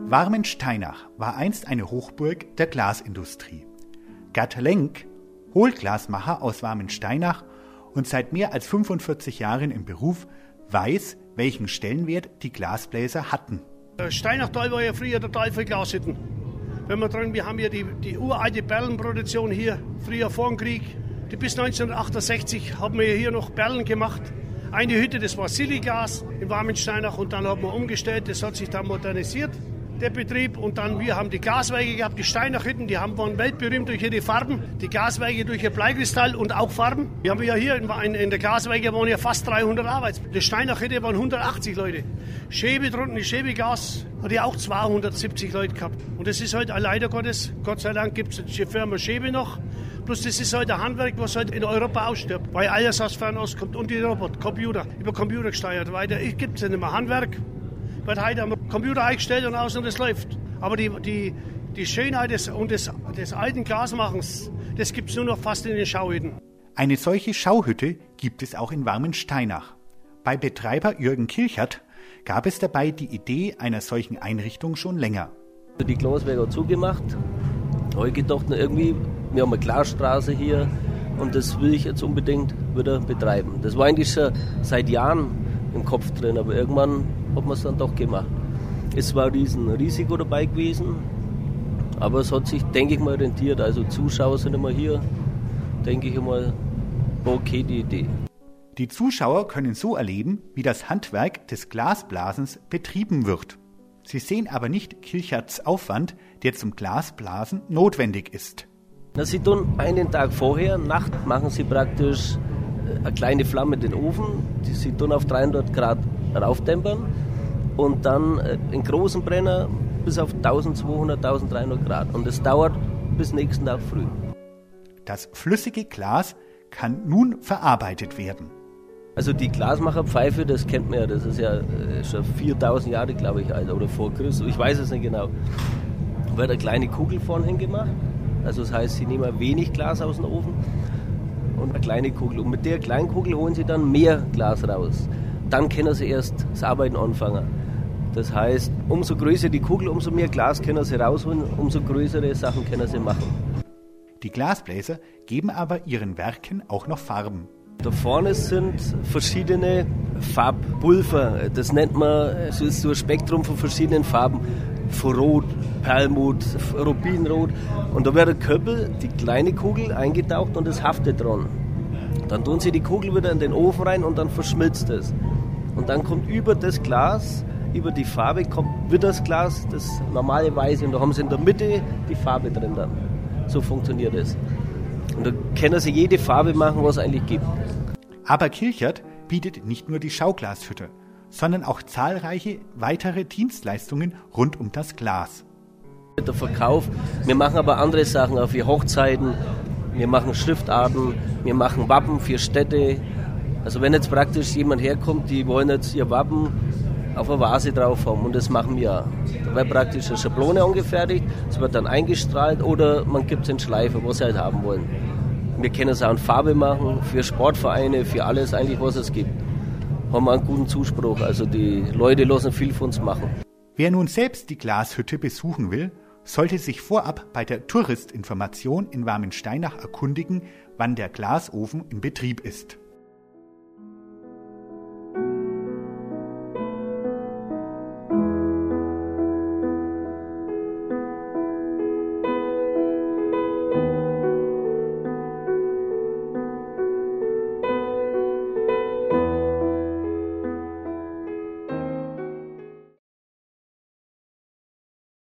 Warmensteinach war einst eine Hochburg der Glasindustrie. Gerd Lenk, Hohlglasmacher aus Warmensteinach und seit mehr als 45 Jahren im Beruf, weiß, welchen Stellenwert die Glasbläser hatten. Steinachtal war ja früher total viel Glashütten. Wenn wir dran, wir haben ja die uralte Perlenproduktion hier, früher vor dem Krieg. Bis 1968 haben wir hier noch Perlen gemacht. Eine Hütte, das war Siliglas in Warmensteinach und dann haben wir umgestellt, das hat sich dann modernisiert, der Betrieb. Und dann, wir haben die Glaswerke gehabt, die Steinachhütten, waren weltberühmt durch ihre Farben. Die Glaswerke durch ihr Bleikristall und auch Farben. Wir haben ja hier in der Glaswerke waren ja fast 300 Arbeitsplätze. Die Steinachhütte waren 180 Leute. Schäbe drunten, die Schäbegas hat ja auch 270 Leute gehabt. Und das ist halt leider Gottes, Gott sei Dank gibt es die Firma Schäbe noch. Plus das ist halt ein Handwerk, was halt in Europa ausstirbt, weil alles aus Fernost kommt und die Computer, über Computer gesteuert. Weiter gibt es ja nicht mehr. Handwerk wird heute am Computer eingestellt und aus und das läuft. Aber die Schönheit des alten Glasmachens, das gibt es nur noch fast in den Schauhütten. Eine solche Schauhütte gibt es auch in Warmensteinach. Bei Betreiber Jürgen Kilchert gab es dabei die Idee einer solchen Einrichtung schon länger. Die Glaswerke hat zugemacht. Da habe ich gedacht, irgendwie, wir haben eine Glasstraße hier und das will ich jetzt unbedingt wieder betreiben. Das war eigentlich schon seit Jahren im Kopf drin, aber irgendwann hat man es dann doch gemacht. Es war ein Risiko dabei gewesen, aber es hat sich, denke ich mal, rentiert. Also Zuschauer sind immer hier, denke ich mal, okay die Idee. Die Zuschauer können so erleben, wie das Handwerk des Glasblasens betrieben wird. Sie sehen aber nicht Kilcherts Aufwand, der zum Glasblasen notwendig ist. Sie tun einen Tag vorher, Nacht, machen sie praktisch eine kleine Flamme in den Ofen. Sie tun auf 300 Grad raufdämpern und dann einen großen Brenner bis auf 1200, 1300 Grad. Und das dauert bis nächsten Tag früh. Das flüssige Glas kann nun verarbeitet werden. Also die Glasmacherpfeife, das kennt man ja, das ist ja schon 4000 Jahre, glaube ich, alt oder vor Christus, ich weiß es nicht genau. Da wird eine kleine Kugel vorne hingemacht, also das heißt, sie nehmen ein wenig Glas aus dem Ofen und eine kleine Kugel. Und mit der kleinen Kugel holen sie dann mehr Glas raus. Dann können sie erst das Arbeiten anfangen. Das heißt, umso größer die Kugel, umso mehr Glas können sie rausholen, umso größere Sachen können sie machen. Die Glasbläser geben aber ihren Werken auch noch Farben. Da vorne sind verschiedene Farbpulver. Das nennt man, es ist so ein Spektrum von verschiedenen Farben. Von Rot, Perlmutt, Rubinrot. Und da wird der Köppel, die kleine Kugel, eingetaucht und es haftet dran. Dann tun sie die Kugel wieder in den Ofen rein und dann verschmilzt es. Und dann kommt über das Glas, über die Farbe, kommt wieder das Glas, das normale Weiße. Und da haben sie in der Mitte die Farbe drin dann. So funktioniert es. Und da können sie jede Farbe machen, was es eigentlich gibt. Aber Kilchert bietet nicht nur die Schauglashütte, sondern auch zahlreiche weitere Dienstleistungen rund um das Glas. Der Verkauf, wir machen aber andere Sachen auch für Hochzeiten, wir machen Schriftarten, wir machen Wappen für Städte. Also wenn jetzt praktisch jemand herkommt, die wollen jetzt ihr Wappen auf eine Vase drauf haben und das machen wir. Da wird praktisch eine Schablone angefertigt, es wird dann eingestrahlt oder man gibt es in Schleife, was sie halt haben wollen. Wir können es auch in Farbe machen, für Sportvereine, für alles eigentlich, was es gibt. Haben wir einen guten Zuspruch, also die Leute lassen viel von uns machen. Wer nun selbst die Glashütte besuchen will, sollte sich vorab bei der Touristinformation in Warmensteinach erkundigen, wann der Glasofen in Betrieb ist.